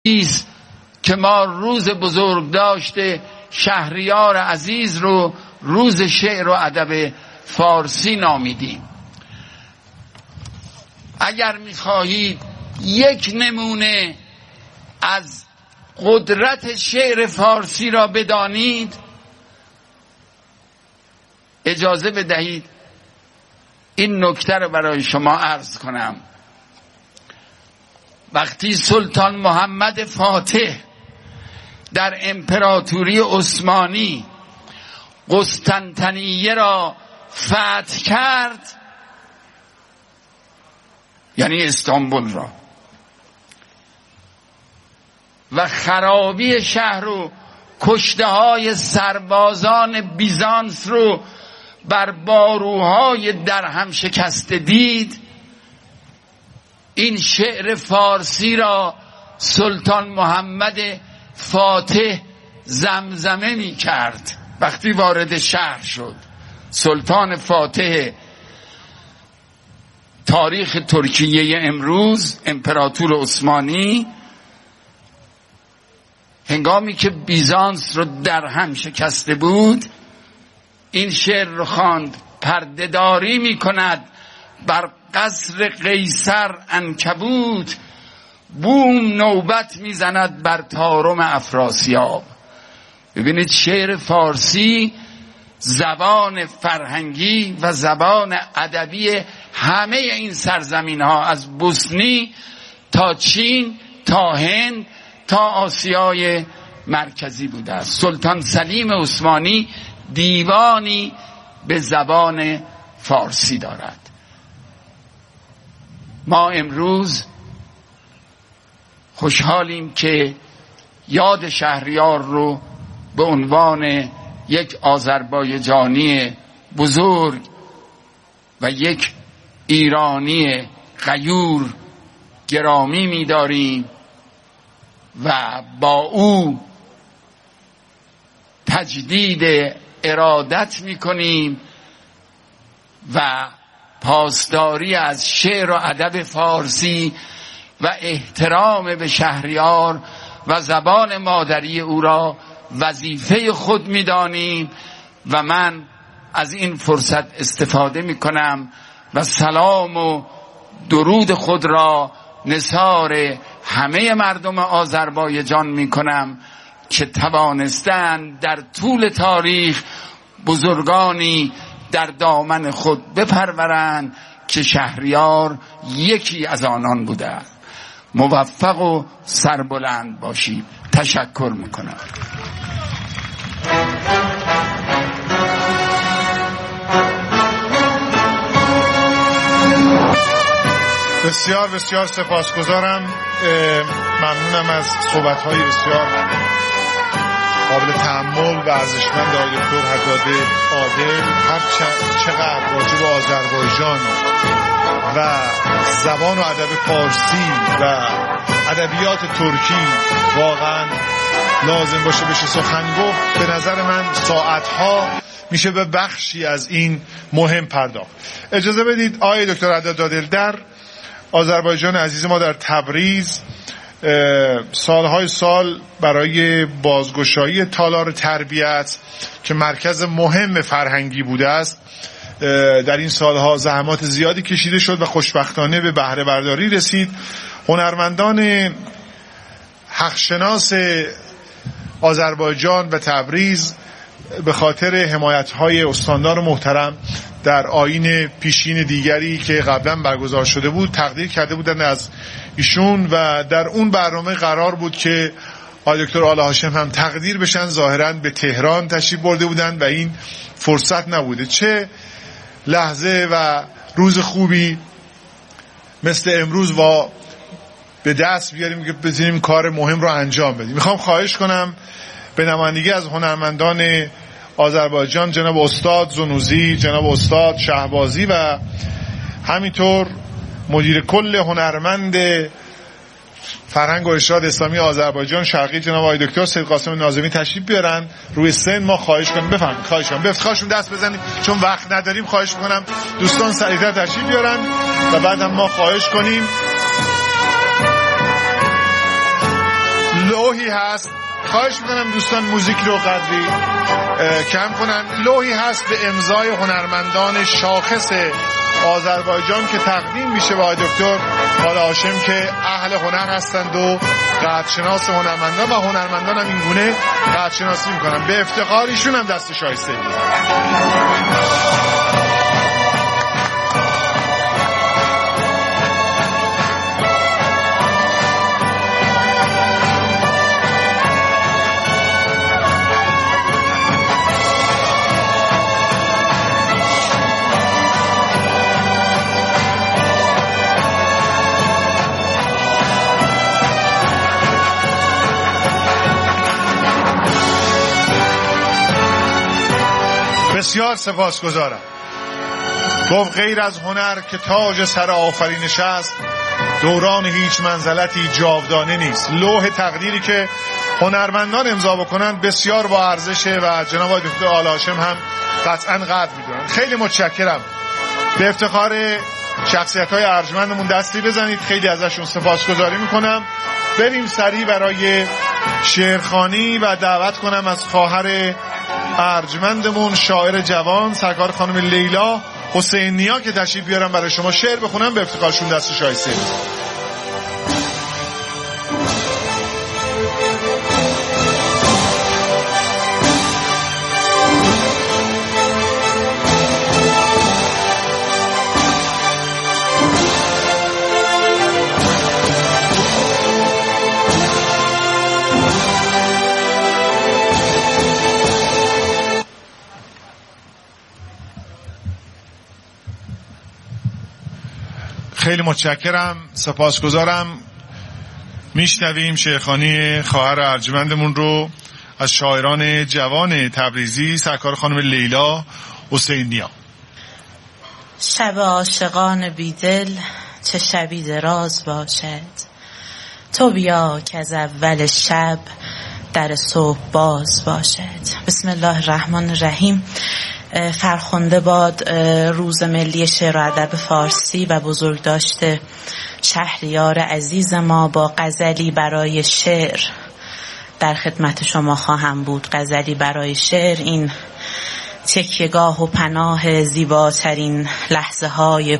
است که ما روز بزرگ داشته شهریار عزیز رو روز شعر و ادب فارسی نامیدیم. اگر میخواهید یک نمونه از قدرت شعر فارسی را بدانید، اجازه بدهید این نکته را برای شما عرض کنم. وقتی سلطان محمد فاتح در امپراتوری عثمانی قسطنطنیه را فتح کرد، یعنی استانبول را، و خرابی شهر و کشته های سربازان بیزانس رو بر باروهای درهم شکسته دید، این شعر فارسی را سلطان محمد فاتح زمزمه می کرد. وقتی وارد شهر شد، سلطان فاتح تاریخ ترکیه امروز، امپراتور عثمانی، هنگامی که بیزانس رو در هم شکسته بود این شعر رو خواند: پردهداری می کند بر قصر قیصر عنکبوت، بوم نوبت میزند بر طارم افراسیاب. ببینید شعر فارسی زبان فرهنگی و زبان ادبی همه این سرزمین ها، از بوسنی تا چین تا هند تا آسیای مرکزی بوده است. سلطان سلیم عثمانی دیوانی به زبان فارسی دارد. ما امروز خوشحالیم که یاد شهریار رو به عنوان یک آذربایجانی بزرگ و یک ایرانی غیور گرامی می‌داریم و با او تجدید ارادت می‌کنیم و پاسداری از شعر و ادب فارسی و احترام به شهریار و زبان مادری او را وظیفه خود می‌دانیم. و من از این فرصت استفاده می‌کنم و سلام و درود خود را نثار همه مردم آذربایجان می‌کنم که توانستند در طول تاریخ بزرگانی در دامن خود بپرورند که شهریار یکی از آنان بوده است. موفق و سربلند باشید. تشکر میکنم. بسیار بسیار سپاسگزارم. ممنونم از صحبت‌های بسیار قابل تأمل و ارزشمند آقای دکتر حداد عادل. هر چقدر راجع به آذربایجان و زبان و ادب فارسی و ادبیات ترکی واقعا لازم باشه بشه سخن گفت، به نظر من ساعتها میشه به بخشی از این مهم پرداخت. اجازه بدید آقای دکتر حداد عادل در آذربایجان عزیز ما در تبریز سالهای سال برای بازگشایی تالار تربیت که مرکز مهم فرهنگی بوده است در این سالها زحمات زیادی کشیده شد و خوشبختانه به بهره برداری رسید. هنرمندان حقشناس آذربایجان و تبریز به خاطر حمایت‌های استاندار محترم در آیین پیشین دیگری که قبلا برگزار شده بود تقدیر کرده بودند از ایشون و در اون برنامه قرار بود که آقای دکتر آل هاشم هم تقدیر بشن. ظاهراً به تهران تشریف برده بودند و این فرصت نبوده. چه لحظه و روز خوبی مثل امروز به دست بیاریم که بتونیم کار مهم رو انجام بدیم. میخوام خواهش کنم به نمایندگی از هنرمندان آذربایجان جناب استاد زنوزی، جناب استاد شهبازی و همینطور مدیر کل هنرمند فرهنگ و ارشاد اسلامی آذربایجان شرقی جناب آقای دکتر سید قاسم ناظمی تشریف بیارن روی سن. ما خواهش کنیم بفرمایید، خواهش کنم به افتخارشون دست بزنید چون وقت نداریم. خواهش می‌کنم دوستان سریعتر تشریف بیارن و بعد هم ما خواهش کنیم لوحی هست، خواهش میکنم دوستان موزیک رو قدری کم کنن. لوحی هست به امضای هنرمندان شاخص آذربایجان که تقدیم میشه به آقای دکتر آل هاشم که اهل هنر هستند و قدرشناس هنرمندان و هنرمندان هم اینگونه قدرشناسی میکنن. به افتخار ایشون هم دست شایسته. بسیار سپاسگزارم. گفت غیر از هنر که تاج سر آفرینش است، دوران هیچ منزلتی جاودانه نیست. لوح تقدیری که هنرمندان امضا بکنن بسیار با ارزشه و جناب آقای دکتر آل هاشم هم قطعا قدر میدونن. خیلی متشکرم. به افتخار شخصیت‌های ارجمندمون دستی بزنید. خیلی ازشون سپاسگزاری میکنم. بریم سریع برای شعرخوانی و دعوت کنم از خواهر ارجمندمون شاعر جوان سرکار خانم لیلا حسینیا که تشریف بیارن برای شما شعر بخونن. به افتخارشون دست شایسته. خیلی متشکرم، سپاسگزارم. میشنویم شعرخوانی خواهر ارجمندمون رو از شاعران جوان تبریزی سرکار خانم لیلا حسینیا. شب عاشقان بیدل چه شبی دراز باشد، تو بیا که از اول شب در صبح باز باشد. بسم الله الرحمن الرحیم. فرخنده باد روز ملی شعر و ادب فارسی و بزرگداشت شهریار عزیز ما با غزلی برای شعر در خدمت شما خواهم بود. غزلی برای شعر، این تکیه‌گاه و پناه زیباترین لحظه های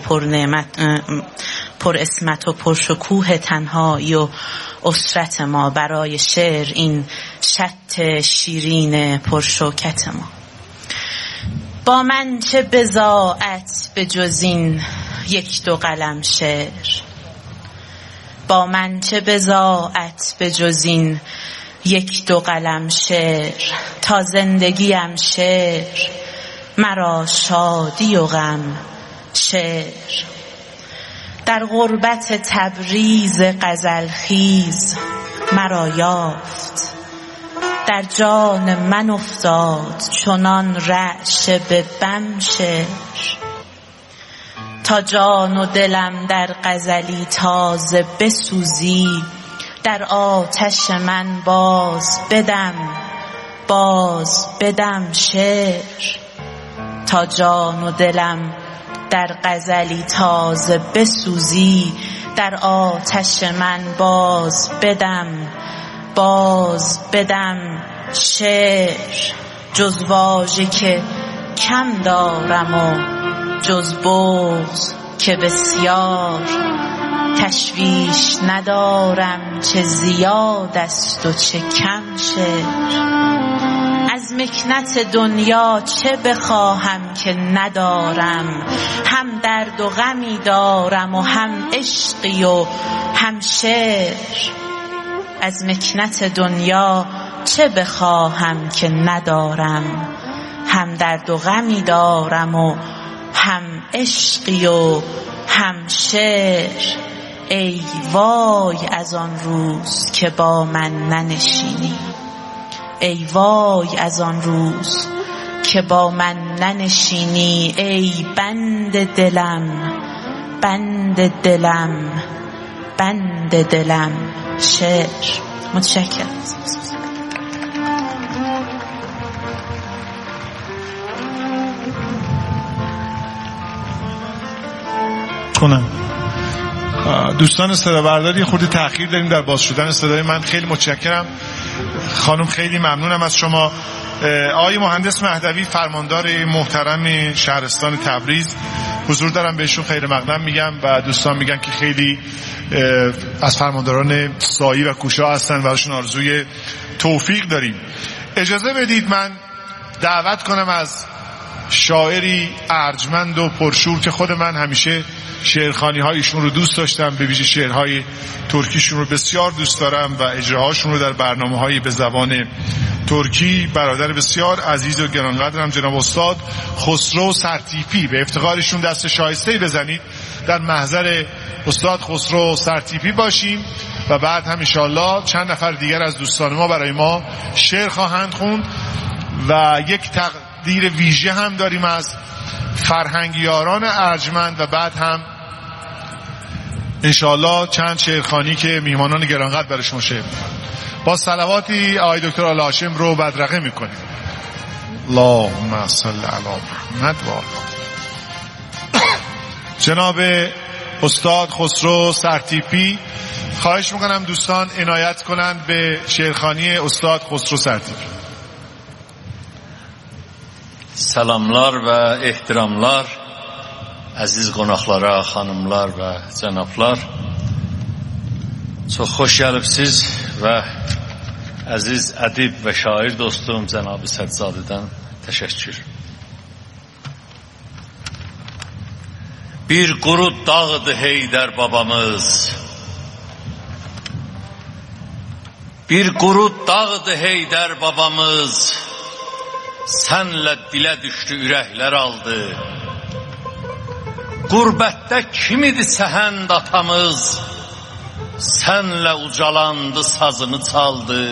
پر اسمت و پرشکوه تنهایی و اسرت ما. برای شعر، این شط شیرین پرشوکت ما. با من چه بضاعت به جز این یک دو قلم شعر، با من چه بضاعت به جز این یک دو قلم شعر. تا زندگیم شعر، مرا شادی و غم شعر. در غربت تبریز غزل خیز مرا یافت، در جان من افتاد چنان رعشه به بم شعر. تا جان و دلم در غزلی تازه بسوزی، در آتش من باز بدم شعر. تا جان و دلم در غزلی تازه بسوزی، در آتش من باز بدم شعر. جز واژه که کم دارم و جز بغض که بسیار، تشویش ندارم چه زیاد است و چه کم شعر. از مکنت دنیا چه بخواهم که ندارم، هم درد و غمی دارم و هم عشقی و هم شعر. از مکنت دنیا چه بخواهم که ندارم، هم درد و غمی دارم و هم عشقی و هم شعر. ای وای از آن روز که با من ننشینی، ای وای از آن روز که با من ننشینی. ای بند دلم شعر. متشکرم. دوستان صدا برداری خود تأخیر داریم در باز شدن صدای من. خیلی متشکرم خانم، خیلی ممنونم از شما. آقای مهندس مهدوی فرماندار محترم شهرستان تبریز حضور دارم، بهشون خیر مقدم میگم و دوستان میگن که خیلی از فرمانداران سایی و کوشا هستن، براشون آرزوی توفیق داریم. اجازه بدید من دعوت کنم از شاعری ارجمند و پرشور که خود من همیشه شعرخوانی هایشون رو دوست داشتم، به ویژه شعرهای ترکیشون رو بسیار دوست دارم و اجراهاشون رو در برنامه‌های به زبان ترکی. برادر بسیار عزیز و گرانقدرم جناب استاد خسرو سرتیپی، به افتخارشون دست شایسته‌ای بزنید. در محضر استاد خسرو سرتیپی باشیم و بعد هم انشالله چند نفر دیگر از دوستان ما برای ما شعر خواهند خوند و یک تقدیر ویژه هم داریم از فرهنگیاران ارجمند و بعد هم انشالله چند شعرخوانی که میهمانان گرانقدر برای شما شعر با صلواتی آقای دکتر آل هاشم رو بدرقه میکنیم. اللهم صل علی محمد و آل. جناب استاد خسرو سرتیپی، خواهش میکنم دوستان عنایت کنند به شعرخوانی استاد خسرو سرتیپی. Salamlar və ehtiramlar, əziz qonaqlara, xanımlar və cənablar. Çox xoş gəlibsiz və əziz ədib və şair dostum Cənab-ı Səccadıdan təşəkkür. Bir quru dağdı Heydər babamız, bir quru dağdı Heydər babamız, sənlə dilə düşdü, ürəklər aldı. Qurbətdə kim idi səhənd atamız, sənlə ucalandı, sazını çaldı.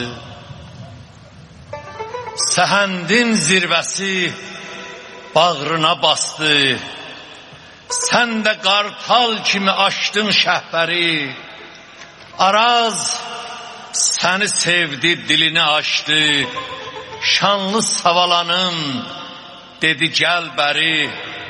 Səhəndin zirvəsi bağrına bastı, sən də qartal kimi açdın şəhbəri. Araz səni sevdi, dilini açdı, şanlı savalanım dedi gəl bəri.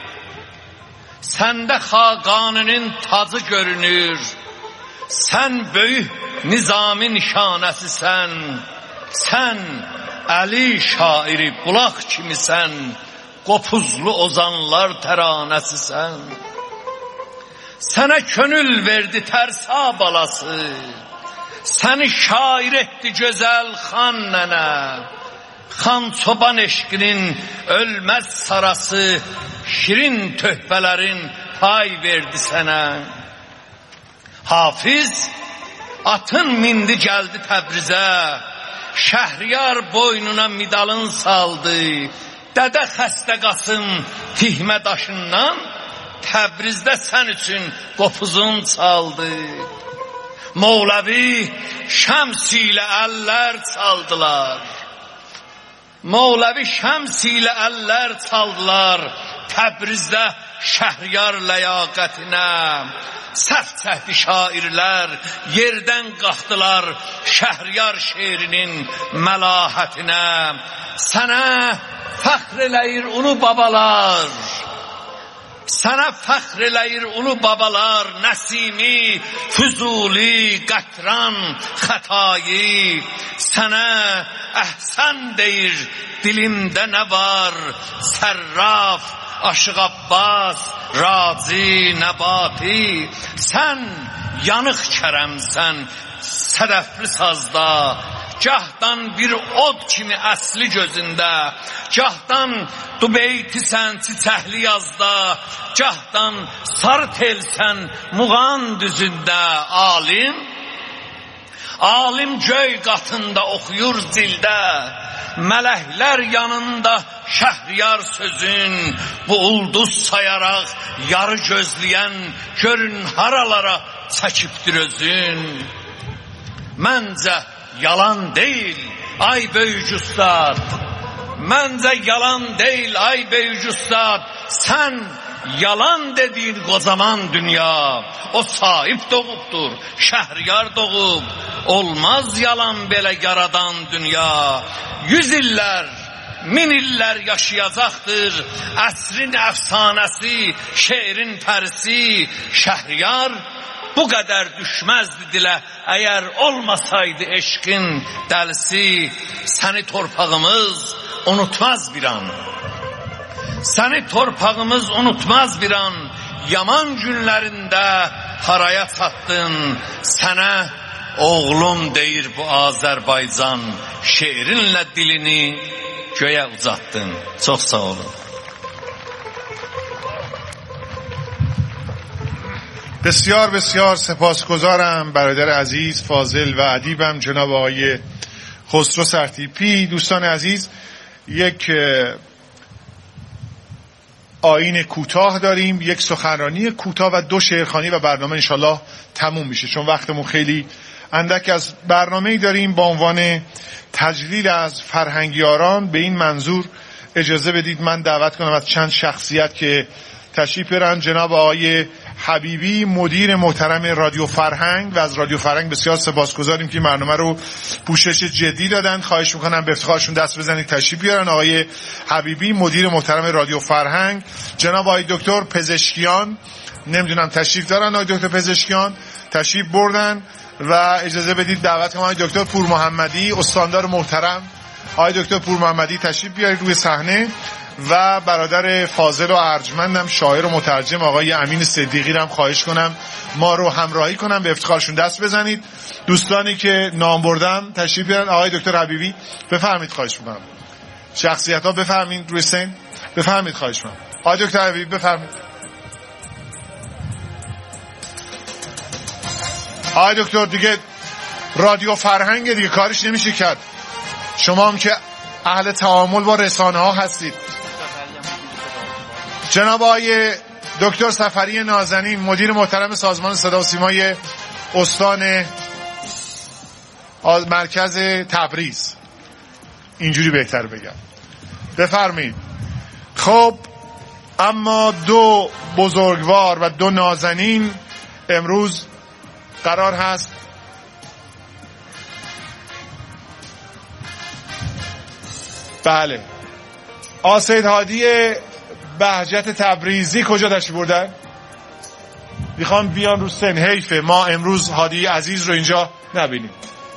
Səndə Xaqaninin tacı görünür, sən böyük Nizamin nişanəsisən. Sən Əli şairi bulaq kimisən, qopuzlu ozanlar təranəsisən. Sənə könül verdi tərsa balası, səni şair etdi gözəl xan nənə. Xan çoban eşqinin ölməz sarası, şirin töhbələrin pay verdi sənə. Hafiz atın mindi gəldi Təbrizə, Şəhriyar boynuna midalın saldı. Dədə Xəstə Qasım tihmə daşından, Təbrizdə sən üçün qopuzun çaldı. Moğləvi şəms ilə əllər çaldılar, Moğləvi şəms ilə əllər çaldılar. Təbrizdə Şəhriyar ləyaqətinə səf çəkdi şairlər, yerdən qalxdılar Şəhriyar şeirinin məlahətinə. Sənə fəxr eləyir ulu babalar, sənə fəxr eləyir ulu babalar. Nəsimi, Füzuli, Qətran, Xətai, sənə əhsən deyir dilimdə nə var. Sərraf, Aşıq Abbas, Razi, Nəbati, sən yanıq kərəmsən sədəfli sazda. Cahdan bir od kimi əsli gözündə, cahdan dubeytisən çiçəkli yazda, cahdan sarı telsən muğan düzündə. Alim, alim göy qatında oxuyur zildə, mələklər yanında Şəhriyar sözün. Bu ulduz sayaraq yarı gözləyən, görün haralara çəkibdir özün. Məncə yalan deyil ay böyük ustad, məncə yalan deyil ay böyük ustad. Sən yalan dediyin qocaman dünya, o sahib doğubdur, Şəhriyar doğub. Olmaz yalan belə yaradan dünya. 100 illər, 1000 illər yaşayacaqdır əsrin əfsanəsi, şeirin pərisi. Şəhriyar bu kadar düşmezdi dile. Eğer olmasaydı eşkin delisi, seni torpağımız unutmaz bir an. Seni torpağımız unutmaz bir an. Yaman günlerinde haraya sattın. Sana oğlum deyir bu Azerbaycan. Şiirinle dilini göğe uzattın. Çok sağ olun. بسیار بسیار سپاسگزارم برادر عزیز فاضل و ادیبم جناب آقای خسرو سرتیپی. دوستان عزیز، یک آیین کوتاه داریم، یک سخنرانی کوتاه و 2 شعرخوانی و برنامه انشالله تموم میشه، چون وقتمون خیلی اندک. از برنامه‌ای داریم با عنوان تجلیل از فرهنگیاران. به این منظور اجازه بدید من دعوت کنم از چند شخصیت که تشریف بیارن. جناب آقای حبیبی مدیر محترم رادیو فرهنگ، و از رادیو فرهنگ بسیار سپاسگزاریم که برنامه رو پوشش جدی دادن. خواهش میکنم به افتخارشون دست بزنید تشریف بیارن. آقای حبیبی مدیر محترم رادیو فرهنگ. جناب آقای دکتر پزشکیان، نمیدونم تشریف دارن آقای دکتر پزشکیان؟ تشریف بردن. و اجازه بدید دعوت کنم آقای دکتر پور محمدی استاندار محترم. آقای دکتر پور محمدی تشریف بیارید روی صحنه. و برادر فاضل و ارجمندم شاعر و مترجم آقای امین صدیقی رو هم خواهش کنم ما رو همراهی کنم، به افتخارشون دست بزنید. دوستانی که نام بردم تشریف بیارن. آقای دکتر حبیبی بفرمایید، خواهش میکنم. شخصیت ها بفرمایید روی سین، بفرمایید، خواهش میکنم. آقای دکتر حبیبی بفرمایید. آقای دکتر دیگه رادیو فرهنگ دیگه کارش نمیشه کرد، شما هم که اهل تعامل با رسانه ها هستید. جناب آقای دکتر سفری نازنین مدیر محترم سازمان صدا و سیمای استان مرکز تبریز، اینجوری بهتر بگم، بفرمایید. خب اما 2 بزرگوار و 2 نازنین امروز قرار هست بله آسید هادی بهجت تبریزی کجا تشریف بردن؟ میخوام بیان رو سن، حیفه ما امروز هادی عزیز رو اینجا نبینیم.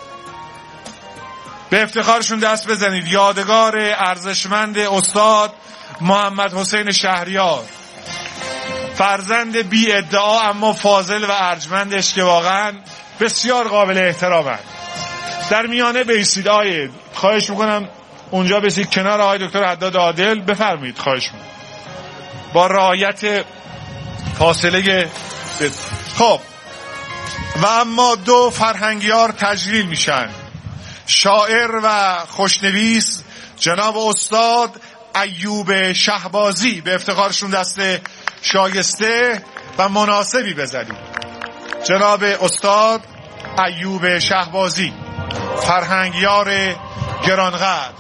به افتخارشون دست بزنید. یادگار ارزشمند استاد محمد حسین شهریار، فرزند بی ادعا اما فاضل و ارجمندش که واقعا بسیار قابل احترامند. در میانه بیستید. آیه خواهش میکنم اونجا بسید کنار آقای دکتر حداد عادل، بفرمایید، خواهش میکنم با رعایت فاصله. خب و اما 2 فرهنگیار تجلیل میشن. شاعر و خوشنویس جناب استاد ایوب شهبازی، به افتخارشون دست شایسته و مناسبی بزنید. جناب استاد ایوب شهبازی، فرهنگیار گرانقدر.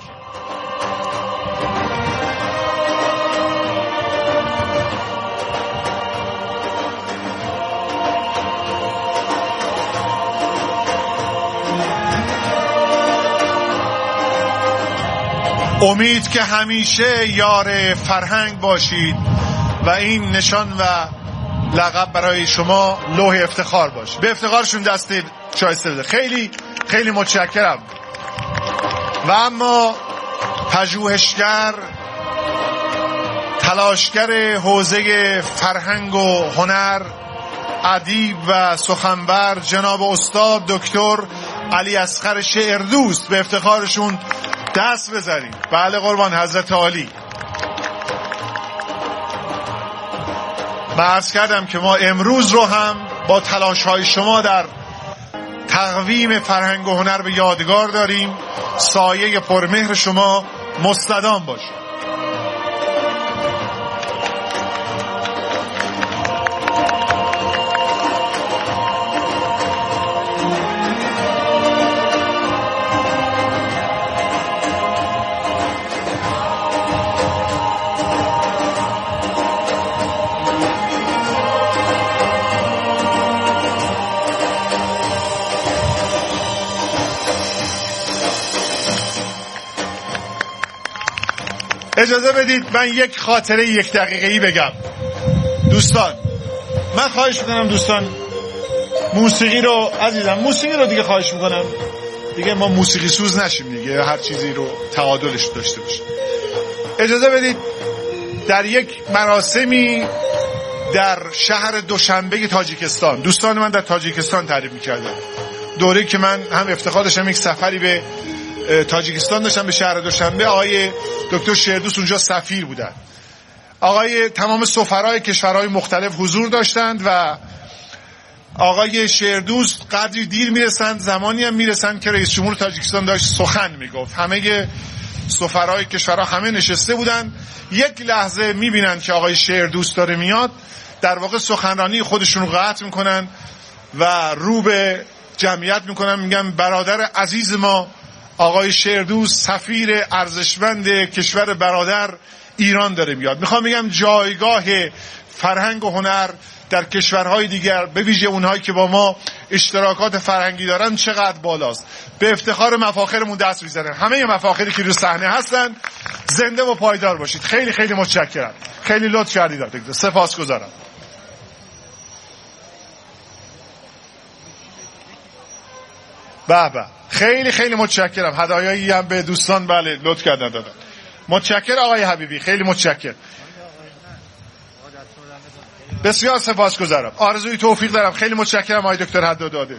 امید که همیشه یار فرهنگ باشید و این نشان و لقب برای شما لوح افتخار باشه. به افتخارشون دست شایسته بده. خیلی خیلی متشکرم. و اما پژوهشگر، تلاشگر حوزه فرهنگ و هنر، ادیب و سخنور جناب استاد دکتر علی اصغر شعردوست، به افتخارشون دست بذاریم. بله قربان حضرت عالی. من عرض کردم که ما امروز رو هم با تلاش‌های شما در تقویم فرهنگ و هنر به یادگار داریم. سایه پرمهر شما مستدام باشه. اجازه بدید من یک خاطره 1 دقیقه‌ای بگم. دوستان من خواهش می‌کنم دوستان موسیقی رو عزیزم، موسیقی رو دیگه خواهش میکنم دیگه ما موسیقی سوز نشیم دیگه، هر چیزی رو تعادلش داشته باشیم. اجازه بدید در یک مراسمی در شهر دوشنبه تاجیکستان، دوستان من در تاجیکستان تعریف میکردن دوره‌ای که من هم افتخار داشتم یک سفری به تاجیکستان داشتم، به شهر دوشنبه. آقای دکتر شیردوست اونجا سفیر بودن. تمام سفرای کشورهای مختلف حضور داشتند و آقای شیردوست قدری دیر میرسند، زمانی هم میرسند که رئیس جمهور تاجیکستان داشت سخن میگفت. همه سفرای کشورها همه نشسته بودند. یک لحظه میبینند که آقای شیردوست داره میاد، در واقع سخنرانی خودشون رو قطع میکنن و رو به جمعیت میکنن، میگن برادر عزیز ما آقای شیردوست سفیر ارزشمند کشور برادر ایران داره میاد. میخوام بگم جایگاه فرهنگ و هنر در کشورهای دیگر، به ویژه اونهایی که با ما اشتراکات فرهنگی دارن، چقدر بالاست. به افتخار مفاخرمون دست میزنن. همه مفاخری که رو صحنه هستن زنده و پایدار باشید. خیلی خیلی متشکرم، خیلی لطف کردید، سپاسگزارم. بابا خیلی خیلی متشکرم. هدایایی هم به دوستان بله لطف کردن دادن. متشکرم آقای حبیبی، خیلی متشکرم. بسیار سپاسگزارم. آرزوی توفیق دارم. خیلی متشکرم آقای دکتر حداداده.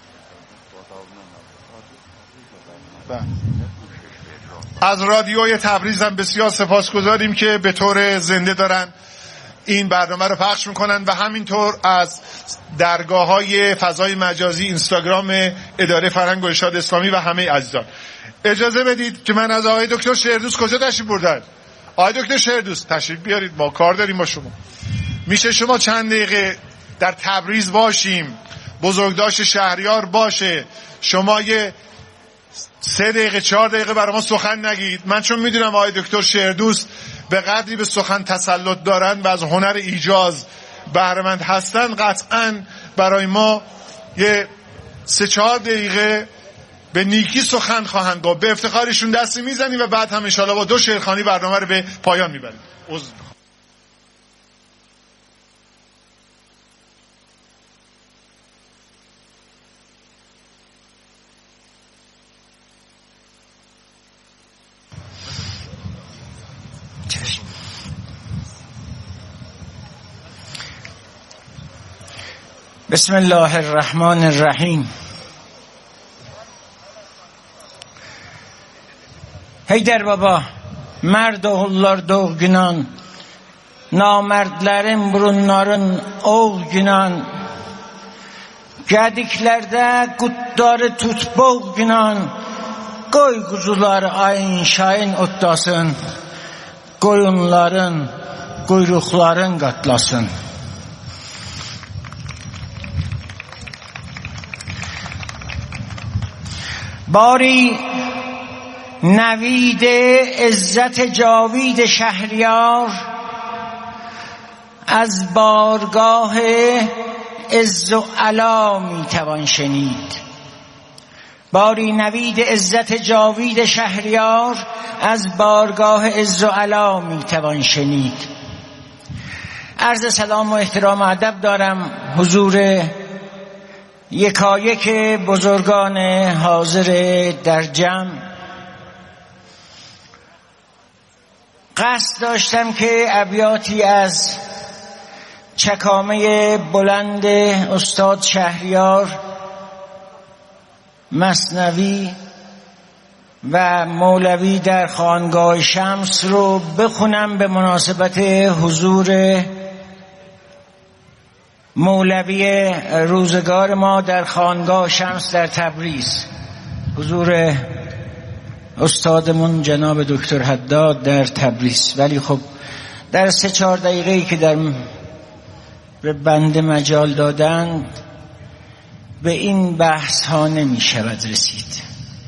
از رادیوی تبریز هم بسیار سپاسگزاریم که به طور زنده دارن این برنامه رو پخش میکنن و همینطور از درگاه‌های فضای مجازی، اینستاگرام اداره فرهنگ و ارشاد اسلامی و همه عزیزان. اجازه بدید که من از آقای دکتر شیردوست، کجا تشریف بردن؟ آقای دکتر شیردوست تشریف بیارید، ما کار داریم با شما. میشه شما چند دقیقه در تبریز باشیم، بزرگداشت شهریار باشه، شما یه 3 دقیقه 4 دقیقه برای ما سخن نگید؟ من چون میدونم آقای دکتر شیردوست به قدری به سخن تسلط دارن و از هنر ایجاز بهره‌مند هستن، قطعاً برای ما یه 3-4 دقیقه به نیکی سخن خواهند گفت. به افتخارشون دستی میزنیم و بعد هم انشاءالله با 2 شعرخوانی برنامه رو به پایان میبریم. بسم الله الرحمن الرحیم. Heydər baba, mərd oğullar doğ günan, namərdlərin burunların oğ günan, gədiklərdə qutları tut boğ günan, qoy quzular ayın şayın otlasın, qoyunların, quyruqların qatlasın. باری نوید عزت جاوید شهریار از بارگاه عز و علا میتوان شنید. باری نوید عزت جاوید شهریار از بارگاه عز و علا میتوان شنید. عرض سلام و احترام و ادب دارم حضور یکایک بزرگان حاضر در جمع. قصد داشتم که ابیاتی از چکامه بلند استاد شهریار، مثنوی و مولوی در خانقاه شمس رو بخونم به مناسبت حضور مولوی روزگار ما در خانقاه شمس در تبریز، حضور استادمون جناب دکتر حداد در تبریز. ولی خب در 3-4 دقیقه‌ای که به بنده مجال دادند به این بحث ها نمی شود رسید.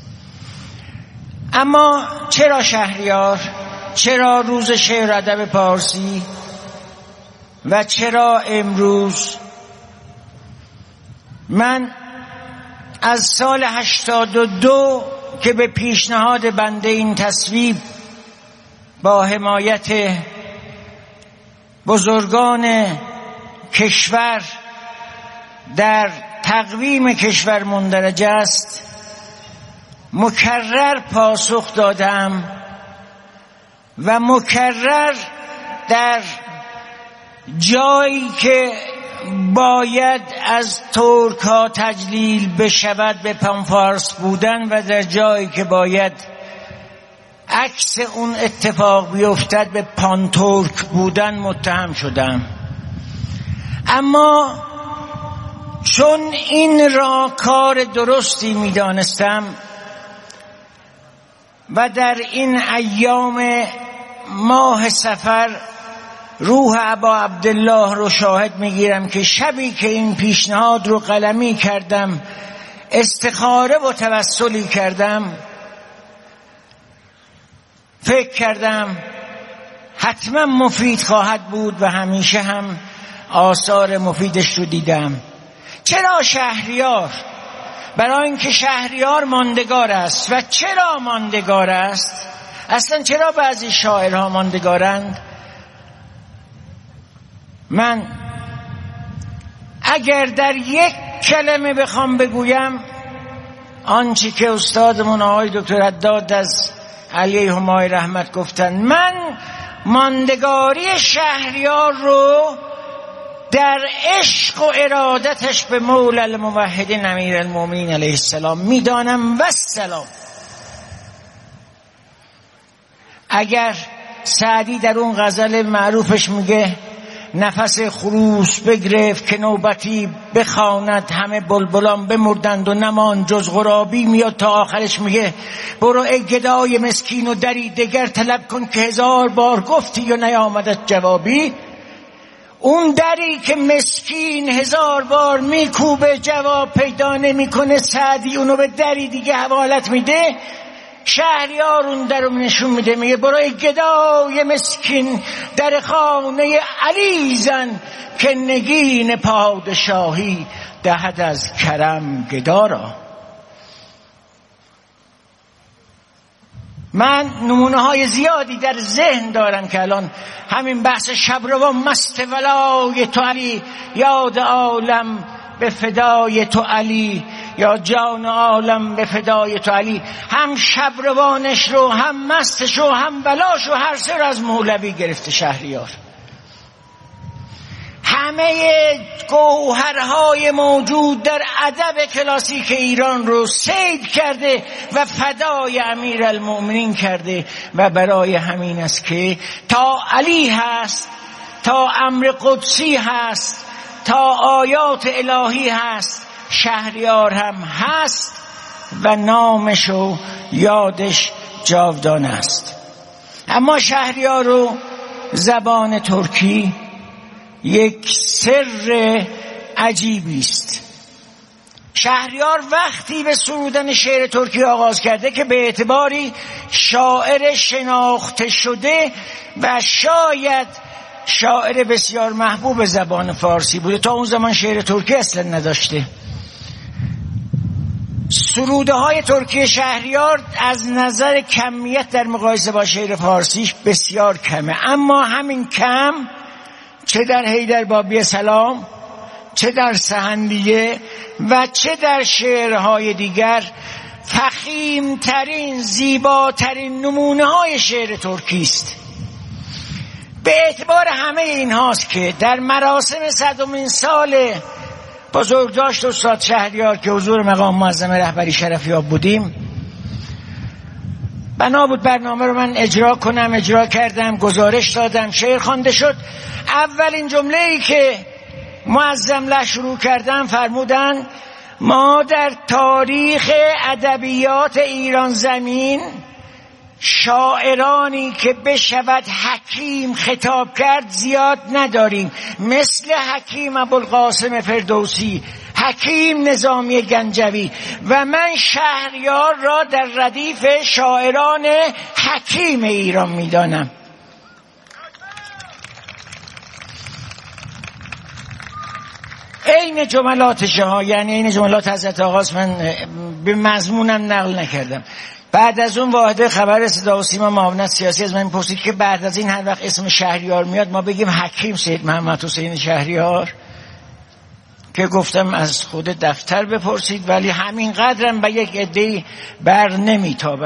اما چرا شهریار؟ چرا روز شعر ادب پارسی؟ و چرا امروز؟ من از سال 82 که به پیشنهاد بنده این تصویب با حمایت بزرگان کشور در تقویم کشور مندرج است مکرر پاسخ دادم و مکرر در جایی که باید از ترک ها تجلیل بشود به پانفارس بودن و در جایی که باید عکس اون اتفاق بیفتد به پانترک بودن متهم شدم. اما چون این را کار درستی می‌دانستم و در این ایام ماه صفر روح ابا عبدالله رو شاهد میگیرم که شبی که این پیشنهاد رو قلمی کردم، استخاره و توسلی کردم، فکر کردم حتما مفید خواهد بود و همیشه هم آثار مفیدش رو دیدم. چرا شهریار؟ برای اینکه شهریار ماندگار است. و چرا ماندگار است؟ اصلا چرا بعضی شاعرها ماندگارند؟ من اگر در یک کلمه بخوام بگویم آنچه که استادمون آقای دکتر حداد از علیهم رحمت گفتن، من ماندگاری شهریار رو در عشق و ارادتش به مولا الموحدین امیرالمومنین علیه السلام میدانم و السلام. اگر سعدی در اون غزل معروفش میگه نفس خروس بگرفت که نوبتی بخواند همه بلبلان بمردند و نمان جز غرابی، میاد تا آخرش میگه برو ای گدای مسکین و دری دگر طلب کن که 1000 بار گفتی و نیامدت جوابی. اون دری که مسکین 1000 بار میکوبه جواب پیدا نمیکنه، سعدی اونو به دری دیگه حوالت میده. شهریار اون در رو نشون میده، میگه برای گدای مسکین در خانه علی زن که نگین پادشاهی دهد از کرم گدا را. من نمونه های زیادی در ذهن دارم که الان همین بحث شبروان مست ولای تو علی، یاد عالم به فدای تو علی، یا جان عالم به فدای تو علی، هم شبروانش رو هم مستش رو هم بلاش رو هر سر از مولوی گرفته شهریار. همه گوهرهای موجود در ادب کلاسیک ایران رو صید کرده و فدای امیرالمومنین کرده و برای همین است که تا علی هست، تا امر قدسی هست، تا آیات الهی هست، شهریار هم هست و نامش و یادش جاودان است. اما شهریار رو زبان ترکی یک سر عجیبی است. شهریار وقتی به سرودن شعر ترکی آغاز کرده که به اعتباری شاعر شناخته شده و شاید شاعر بسیار محبوب زبان فارسی بوده، تا اون زمان شعر ترکی اصلا نداشته. سروده های ترکی شهریار از نظر کمیت در مقایسه با شعر فارسیش بسیار کمه، اما همین کم چه در حیدر بابی سلام، چه در سحندیه و چه در شعرهای دیگر فخیمترین زیباترین نمونه های شعر ترکی است. به اعتبار همه این هاست که در مراسم 100مین سال بزرگداشت استاد شهریار که حضور مقام معظم رهبری شرفیاب بودیم، بنا بود برنامه رو من اجرا کنم. اجرا کردم، گزارش دادم، شعر خوانده شد. اولین جمله‌ای که معظم له شروع کردم فرمودن ما در تاریخ ادبیات ایران زمین شاعرانی که بشود حکیم خطاب کرد زیاد نداریم، مثل حکیم ابوالقاسم فردوسی، حکیم نظامی گنجوی، و من شهریار را در ردیف شاعران حکیم ایران میدانم. این جملاتش ها، یعنی این جملات حضرت آقاست، من به مضمونم نقل نکردم. بعد از اون واحده خبر صدا و سیما معاونت سیاسی از من پرسید که بعد از این هر وقت اسم شهریار میاد ما بگیم حکیم سید محمد حسین شهریار؟ که گفتم از خود دفتر بپرسید، ولی همین قدرم به یک عده بر نمیتابد.